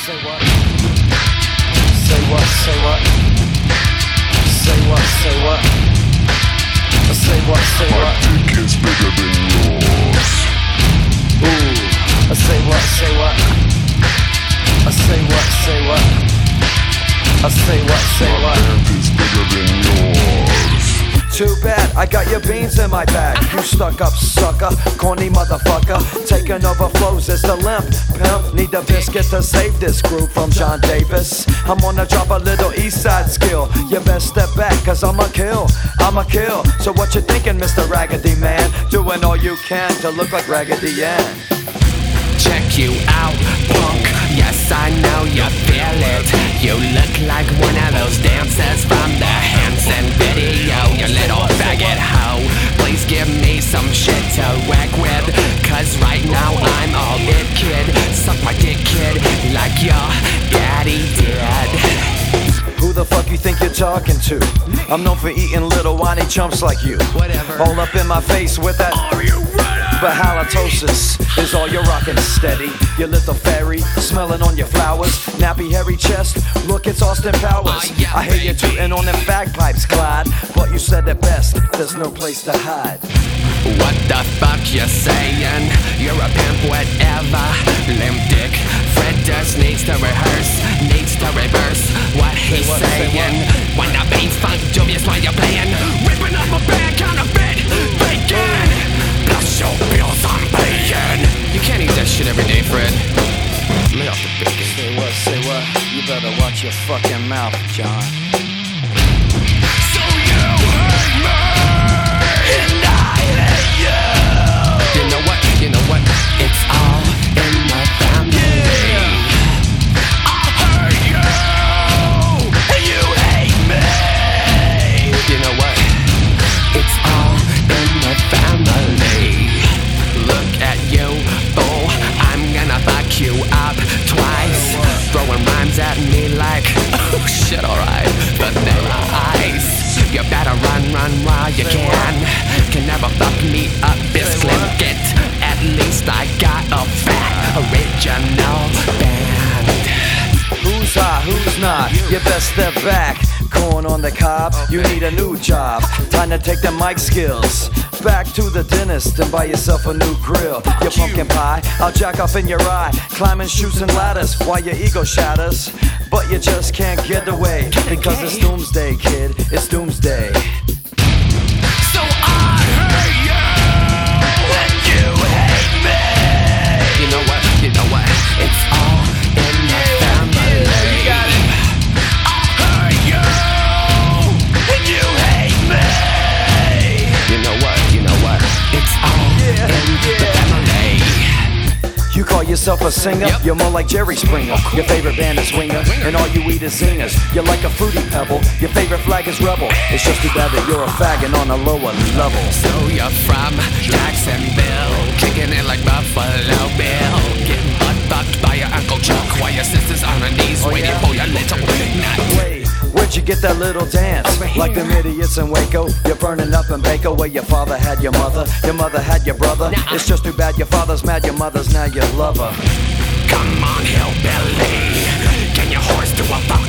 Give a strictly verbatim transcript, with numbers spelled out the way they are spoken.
Say what? Say what? Say what? Say what? Say what? Say what? Say what? My dick is bigger than yours. Ooh. Say what? Say what? Say what? Say what? Say what? Say what? My dick is bigger than yours. Too bad, I got your beans in my bag. You stuck up sucker, corny motherfucker. Taking over flows is the limp. Pimp, need a biscuit to save this group from John Davis. I'm gonna drop a little east side skill. You best step back, cause I'ma kill, I'ma kill. So what you thinking, Mister Raggedy Man? Doing all you can to look like Raggedy Ann. Check you out, punk. Yes, I know you feel it. You look like one of those dancers from the Hanson video. You little faggot hoe. Please give me some shit to whack with, cause right now I'm all it, kid. Suck my dick, kid, like your daddy did. Who the fuck you think you're talking to? I'm known for eating little whiny chumps like you. Whatever. All up in my face with that. Are you ready? But halitosis is all you're rockin' steady. Your little fairy, smelling on your flowers. Nappy hairy chest, look it's Austin Powers. Oh, yeah, I hear you baby. tootin' on them bagpipes, Clyde. But you said it best, there's no place to hide. What the fuck you saying? You're a pimp, whatever. Limp dick. Fred just needs to rehearse, needs to reverse what he's what, say saying. When the beat's funk dubious while you're playing, ripping up a bag counterfeit, bacon. Plus your bills I'm paying. You can't eat that shit every day, Fred. Lay off the bacon. Say what, say what? You better watch your fucking mouth, John. So you hate me, and I hate you. You know what? You know what? It's all in the family. I hate you, and you hate me. You know what? It's all in the family. Look at you, fool. I'm gonna fuck you up twice. Throwing rhymes at me like, oh shit, alright. Vanilla ice. You better run, run while you can. Can never fuck me up, this It. At least I got a fat original band. Who's hot, who's not? You best step back. Corn on the cob, you need a new job. Time to take the mic skills back to the dentist and buy yourself a new grill. Your pumpkin pie, I'll jack off in your eye. Climbing chutes and ladders while your ego shatters. But you just can't get away, because it's doomsday, kid, it's doomsday. So I hate you, and you hate me. You know what, you know what, it's all in the family. You got it. I hate you, and you hate me. You know what, you know what, it's all Yeah, in yeah. the family. You call yourself a singer? Yep. You're more like Jerry Springer. Your favorite band is Winger, and all you eat is zingers. You're like a fruity pebble. Your favorite flag is Rebel. It's just too bad that you're a faggot on a lower level. So you're from Jacksonville, kicking it like Buffalo Bill, getting butt fucked by your Uncle Chuck while your sister's on her knees Oh, waiting yeah? for your little nut. Wait, where'd you get that little dance? Over here. Like them idiots in Waco. You're burning up in Baco where your father had your mother. Your mother had your brother. Nah. It's just too bad your father's mad, your mother's now your lover. Come on, hillbilly, can your horse do a fuck